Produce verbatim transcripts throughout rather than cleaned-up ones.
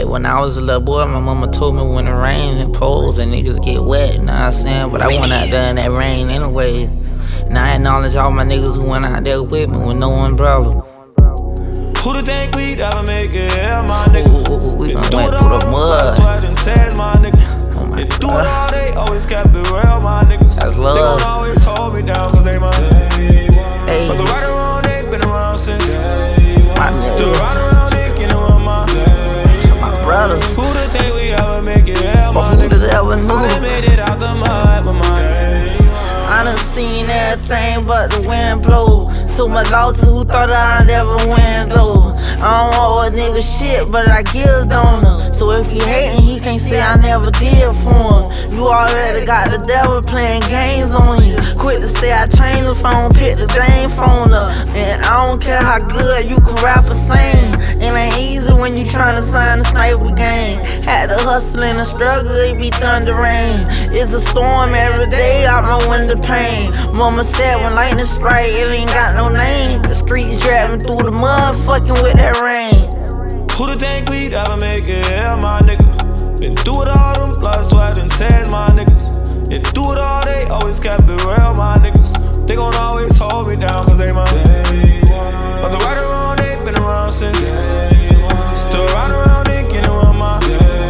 when I was a little boy, my mama told me when it rains and pours and niggas get wet, you know what I'm saying? But I went out there in that rain anyway. And I acknowledge all my niggas who went out there with me with no umbrella. Who to think we'd ever make it? Yeah, my nigga. Ooh, we done do went it through all, the mud. sweat and tears, my niggas. Oh my they do God. it all, they always kept it real, my niggas. That's they love. gon' always hold me down, cause they my Hey, but the right or wrong, they been around since. my Still nigga, right around, they getting with my my brothers. Who to think we ever make it? Yeah, But my who nigga. did ever I done knew? made it out the mud, but my I done seen everything but the wind blow. So my losses who thought I'd never win though. I don't want a nigga shit, but I give on him. So if you hatin', he can't say I never did for him. You already got the devil playing games on you. Quick to say I changed the phone, pick the same phone up. And I don't care how good you can rap or sing. It ain't easy when you tryna sign a sniper game. Had to hustle and the struggle, it be thunder rain. It's a storm every day, out my window pane. Mama said when lightning strike, it ain't got no name. The streets driving through the mud, fucking with that rain. who to think we'd ever make it? Yeah, my nigga. Been through it all, them blood, sweat, and tears, my niggas. And through it all, they always kept it real, my niggas. They gon' always hold me down, cause they my but the right or wrong, they been around since. Still right around, they getting with my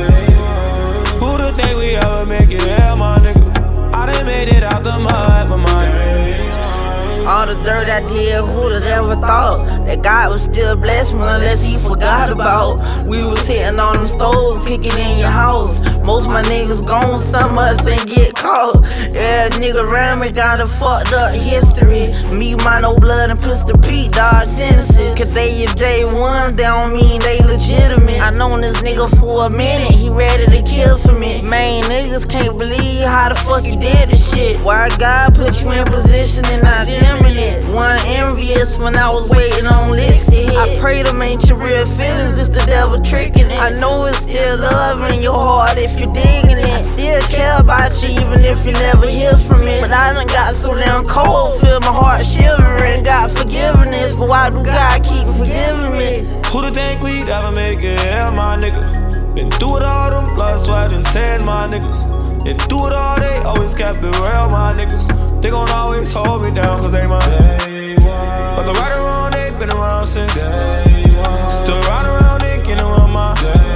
who to think we ever make it? Yeah, my nigga. I done made it out the mud, but my All the dirt I did, who'd have ever thought that God would still bless me unless he forgot about. We was hitting on them stoves, kicking in your house. Most of my niggas gone, some us ain't get caught. Yeah, nigga around me got a fucked up history. Me, my no blood and Pistol Pete, dog sentences. Cause they your day one, they don't mean they legitimate. I known this nigga for a minute, he ready to kill for me. Man, niggas can't believe how the fuck you did this shit. Why God put you in position and not imminent? One envious when I was waiting on licks to hit. I pray them ain't your real feelings, it's the devil tricking it. I know it's still love in your heart if you digging it. I still care about you even if you never hear from me. But I done got so damn cold, feel my heart shivering. Got forgiveness, but why do God keep forgiving me? who to think we'd ever make it? Yeah, my nigga. Been through it all, them blood, sweat, and tears, my niggas. And through it all, they always kept it real, my niggas. They gon' always hold me down, cause they my but the right or wrong, they been around since. Still right around, they getting with my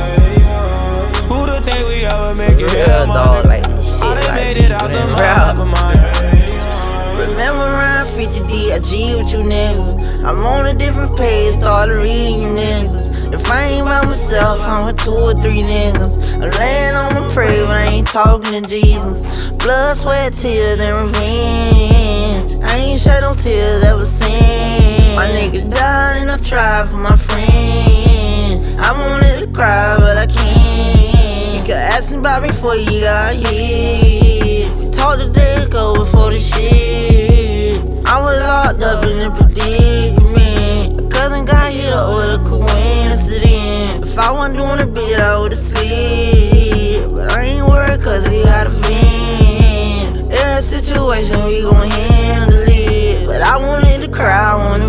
who to think we ever make it? Yeah, my dog, nigga. like this shit, I done like made it out the mud, but my remember around fifty D, I G with you niggas. I'm on a different page, started reading you niggas. If I ain't by myself, I'm with two or three niggas. I'm laying on the prayer, but I ain't talking to Jesus. Blood, sweat, tears, and revenge. I ain't shed no tears ever since. My nigga died and I tried for my friend. I wanted to cry, but I can't. You could ask me about me before you got here. We talked the day ago before the shit. I was locked up in the predicament. A cousin got hit up with a coincidence. If I wasn't doing a bit, I would've slept. But I ain't worried cause he got a vent. Every situation we gon' handle it. But I wanted to cry, I wanna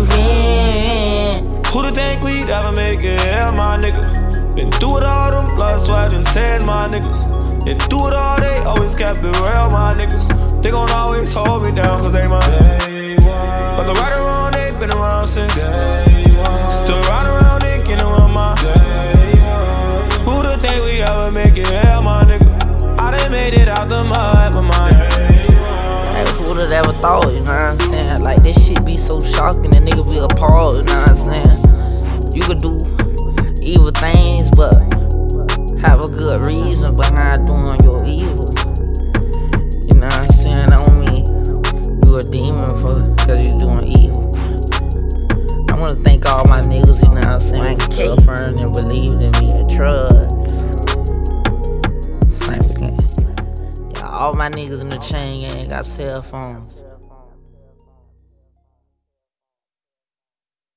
vent. who to think we'd ever make it? Yeah, my nigga. Been through it all, them blood, sweat, and tears, my niggas. And through it all, they always kept it real, my niggas. They gon' always hold me down, cause they my but the right or wrong, they been around since. Still right around, they getting with my who to think we ever make it? Yeah, my nigga. I done made it out the mud, but my Like, who'd have ever thought, you know what I'm saying? Like, this shit be so shocking, the nigga be appalled, you know what I'm saying? You could do evil things, but have a good reason behind doing your evil. You know what I'm saying? That don't mean you a demon for cause you doing evil. I wanna thank all my niggas, you know what I'm saying? who affirmed and believed in me and trust. Same again. Yeah, all my niggas in the chain gang got cell phones.